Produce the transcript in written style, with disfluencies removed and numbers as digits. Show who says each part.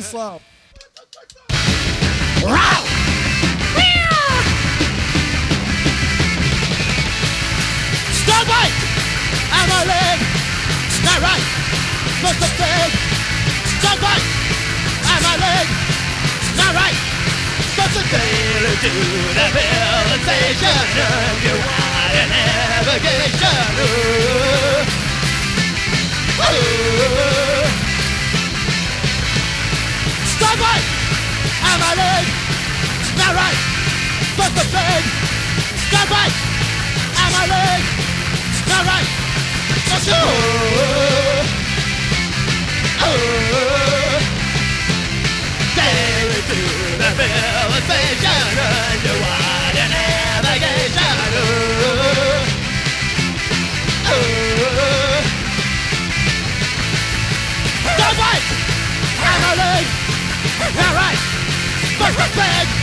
Speaker 1: slow.
Speaker 2: Start right, and my leg. Not right, supposed to beg. Start right, and my leg. Not right, supposed to fail to do the realization of your wide navigation. Start right, and my leg. Not right, supposed to beg. Start right, and my leg. Not right, supposed to sailing through the realization underwater navigation. Start right, and my leg. Not right, supposed to beg.